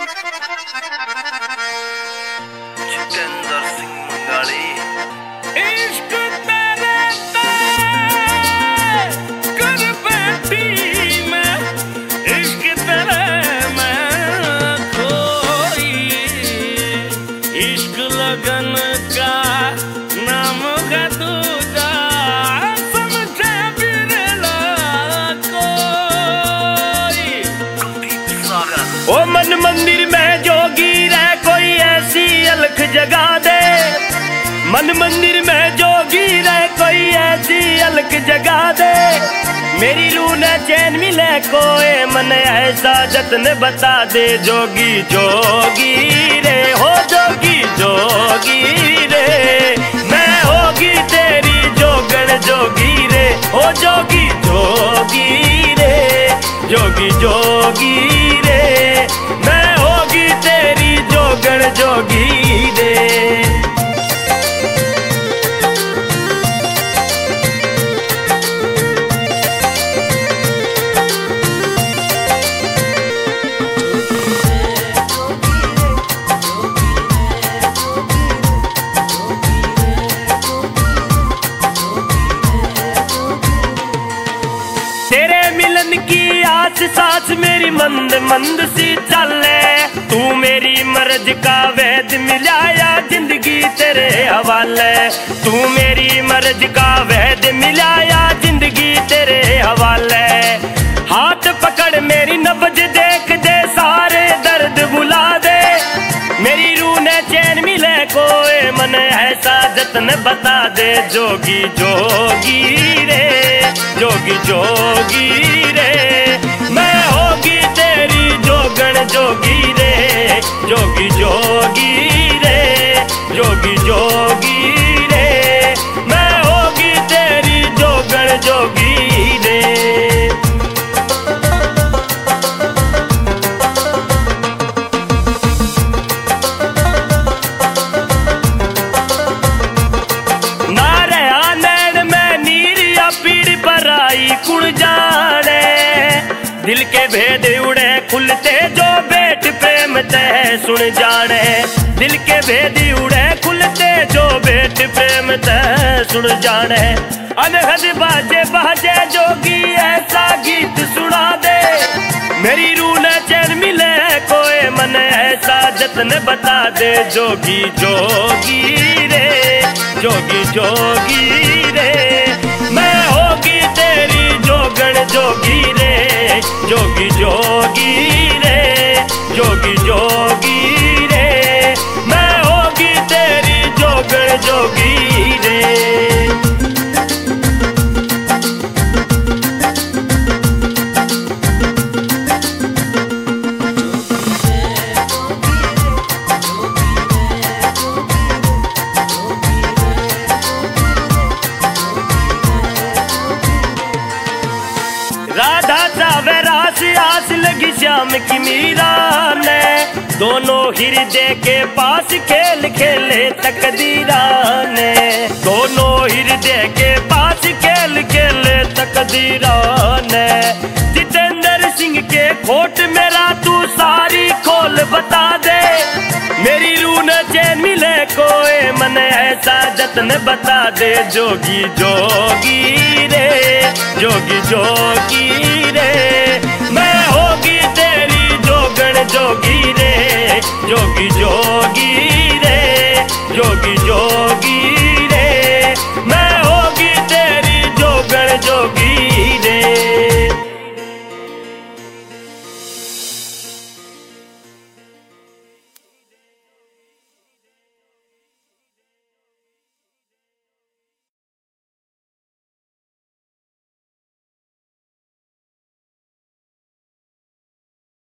जितेंद्र सिंह मंगाली। इश्क तेरे ते कर बैठी मैं, इश्क तेरे मैं खोई, इश्क लगन का नाम है दूजा, समझे बिरला कोई। ओ मन मंदिर में जोगी रह कोई ऐसी अलख जगा दे, मन मंदिर में जोगी रह कोई ऐसी अलख जगा दे, मेरी रूह ने चैन मिले कोई मन ऐसा जतन बता दे। जोगी जोगी रे हो जोगी जोगी रे, मैं होगी तेरी जोगण जोगी रे, हो जोगी जोगी रे, जोगी जोगी रे, मैं होगी तेरी जोगण जोगी रे। तेरे मिलन की आस सांस मेरी मंद मंद सी चले, तू मेरी मर्ज का वैद मिलाया जिंदगी तेरे हवाले, तू मेरी मर्ज का वैद मिलाया जिंदगी तेरे हवाले। हाथ पकड़ मेरी नब्ज देख दे सारे दर्द भुला दे, मेरी रूह ने चैन मिले कोई मन ऐसा जतन बता दे। जोगी जोगी रे, जोगी जोगी रे, मैं होगी तेरी जोगण जोगी रे, जोगी जोगी रे, जोगी जोगी रे, मैं होगी तेरी जोगण जोगी रे। दिल के भेद उड़े खुलते जो बेट प्रेम तय सुन जाने, दिल के भेद उड़े खुलते जो बेट प्रेम तय सुन जाने। अनहद बाजे बाजे जोगी ऐसा गीत सुना दे, मेरी रूह ने चैन मिले कोई मन ऐसा जतन बता दे। जोगी जोगी रे, जोगी जोगी रे, मैं होगी तेरी जोगण जोगी रे, जोगी जोगी रे, जोगी जोगी रे, मैं होगी तेरी जोगण जोगी रे। राधा चावे रास आस लगी श्याम की मीरा ने, दोनों हृदय के पास खेल खेले तकदीरा ने, दोनों हृदय के पास खेल खेले तकदीरा ने। जितेंद्र सिंह के खोट मेरा तू सारी खोल बता दे, मेरी रूह न चैन मिले कोई मन ऐसा जतन बता दे। जोगी जोगी रे, जोगी जोगी रे, मैं होगी तेरी जोगण जोगी रे, जोगी जोगी